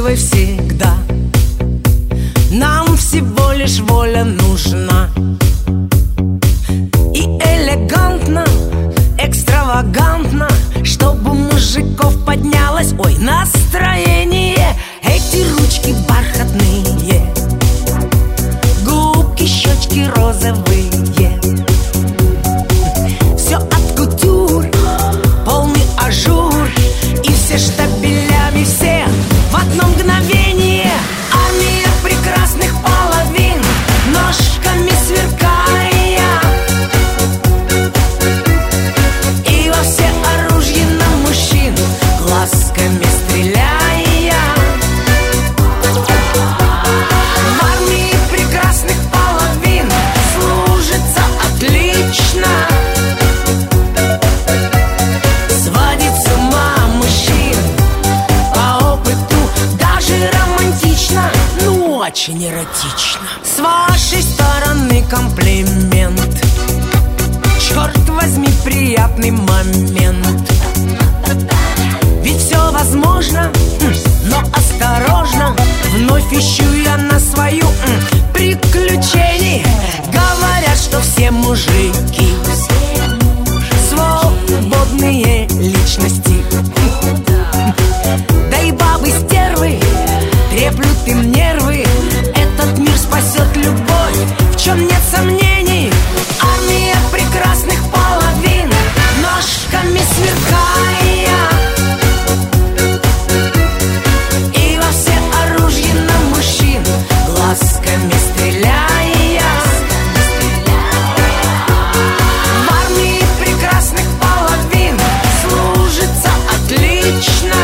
счастливой всегда. Нам всего лишь воля нужна. И элегантно, экстравагантно, чтобы у мужиков поднялось, ой, настроение. Эти ручки бархатные, губки, щечки розовые, все от кутюр, полный ажур. И все штабелями, все в одно мгновение. Армия прекрасных половин, ножками сверкая, и во все оружие на мужчин глазками стреляя. В армии прекрасных половин служится отлично. Сводит с ума мужчин по опыту даже романтично, ну очень эротично. С вашей стороны комплимент, черт возьми, приятный момент. Ведь все возможно, но осторожно, вновь ищу я на свою приключений. Говорят, что все мужики свободные личности, да и бабы-стервы треплют им нервы. Этот мир спасет любовь, в чем нет сомнений. Армия прекрасных половин, ножками сверкая, и во все оружие на мужчин глазками стреляя. В армии прекрасных половин служится отлично.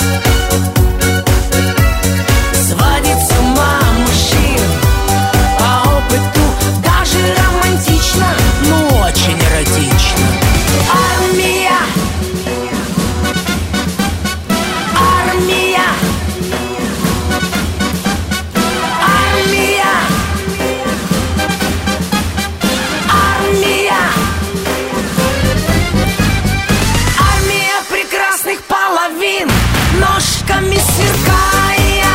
Сводит с ума мужчин по опыту даже романтично, ну очень эротично. Армия, армия, армия, армия, армия прекрасных половин, ножками сверкая,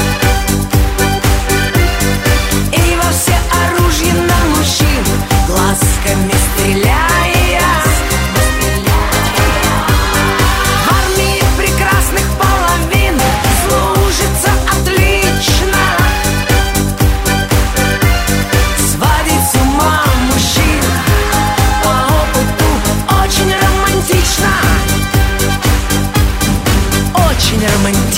и во все оружие на мужчин глазками стреляя. В армии прекрасных половин служится отлично. Сводит с ума мужчин по опыту очень романтично. Очень романтично.